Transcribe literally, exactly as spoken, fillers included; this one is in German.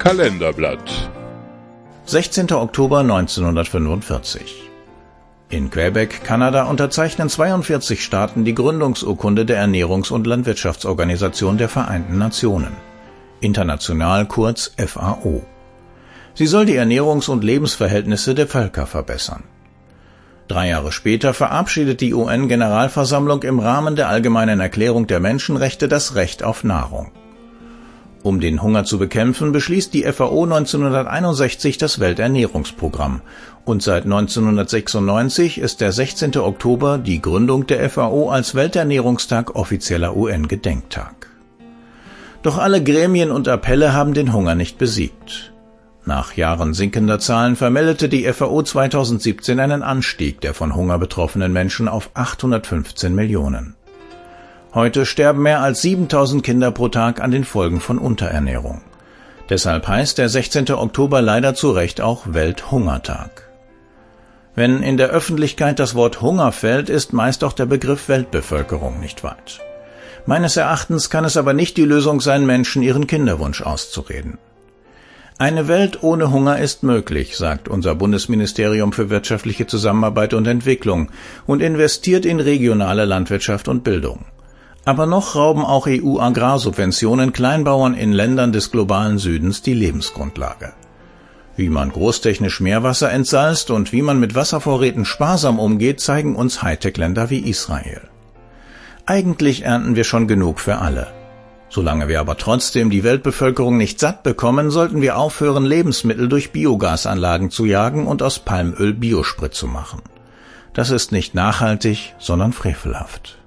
Kalenderblatt. sechzehnter Oktober neunzehnhundertfünfundvierzig. In Quebec, Kanada, unterzeichnen zweiundvierzig Staaten die Gründungsurkunde der Ernährungs- und Landwirtschaftsorganisation der Vereinten Nationen, international kurz F A O. Sie soll die Ernährungs- und Lebensverhältnisse der Völker verbessern. Drei Jahre später verabschiedet die U N-Generalversammlung im Rahmen der Allgemeinen Erklärung der Menschenrechte das Recht auf Nahrung. Um den Hunger zu bekämpfen, beschließt die F A O neunzehnhunderteinundsechzig das Welternährungsprogramm und seit neunzehnhundertsechsundneunzig ist der sechzehnte Oktober die Gründung der F A O als Welternährungstag offizieller U N-Gedenktag. Doch alle Gremien und Appelle haben den Hunger nicht besiegt. Nach Jahren sinkender Zahlen vermeldete die F A O zweitausendsiebzehn einen Anstieg der von Hunger betroffenen Menschen auf achthundertfünfzehn Millionen. Heute sterben mehr als siebentausend Kinder pro Tag an den Folgen von Unterernährung. Deshalb heißt der sechzehnte Oktober leider zu Recht auch Welthungertag. Wenn in der Öffentlichkeit das Wort Hunger fällt, ist meist auch der Begriff Weltbevölkerung nicht weit. Meines Erachtens kann es aber nicht die Lösung sein, Menschen ihren Kinderwunsch auszureden. Eine Welt ohne Hunger ist möglich, sagt unser Bundesministerium für wirtschaftliche Zusammenarbeit und Entwicklung und investiert in regionale Landwirtschaft und Bildung. Aber noch rauben auch E U-Agrarsubventionen Kleinbauern in Ländern des globalen Südens die Lebensgrundlage. Wie man großtechnisch Meerwasser entsalzt und wie man mit Wasservorräten sparsam umgeht, zeigen uns Hightech-Länder wie Israel. Eigentlich ernten wir schon genug für alle. Solange wir aber trotzdem die Weltbevölkerung nicht satt bekommen, sollten wir aufhören, Lebensmittel durch Biogasanlagen zu jagen und aus Palmöl Biosprit zu machen. Das ist nicht nachhaltig, sondern frevelhaft.